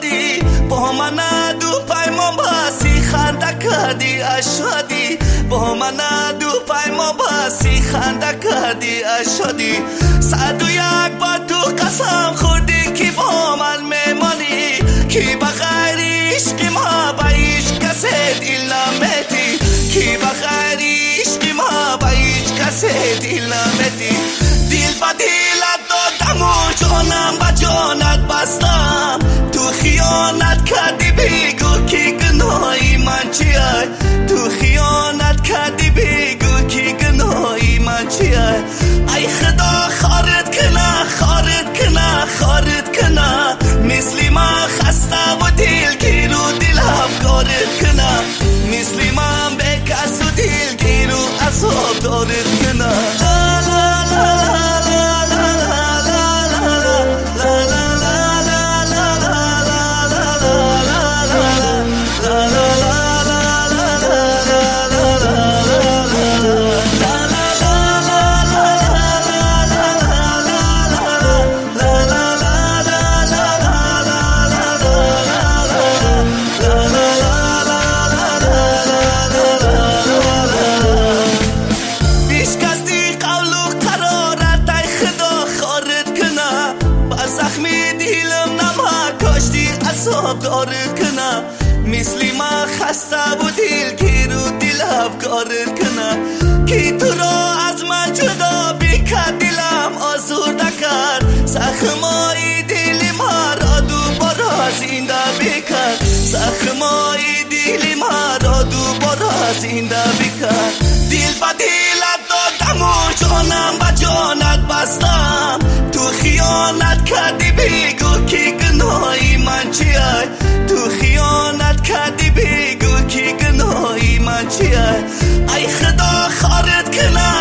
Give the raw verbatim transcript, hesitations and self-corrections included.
شدی با من دو پیمان بسی خنده کردی اشادی با من دو پیمان بسی خنده کردی اشادی صد و یک بار تو قسم خوردی که با من میمانی که بغیر عشق ما به هیچ کسی دل نمیدی که بغیر عشق ما به هیچ کسی دل نمیدی دل با دلت دادم و جانم با جانت بستم تو خیانت کردی بگو که گناهی من چیه تو خیانت کردی بگو که گناهی من چیه ای خدا خارت کنه خارت کنه خارت کنه مثل من خسته و دلگیر و دل افکارت کنه مثل من به کس و دلگیر و عذاب دارت کنه لا لا لا عذاب دارت کنه مثل من خسته و دلگیر و دل افکارت کنه که تو را از من جدا بکرد دلم آزرده کرد زخمای دل ما را دوباره زنده بکرد زخمای دل ما را دوباره زنده بکرد دل با دلت دادم و جانم با جانت بستم تو خیانت کردی بگو که گناهی من چیه تو خیانت کردی بگو که گناهی من چیه ای خدا خارت کنه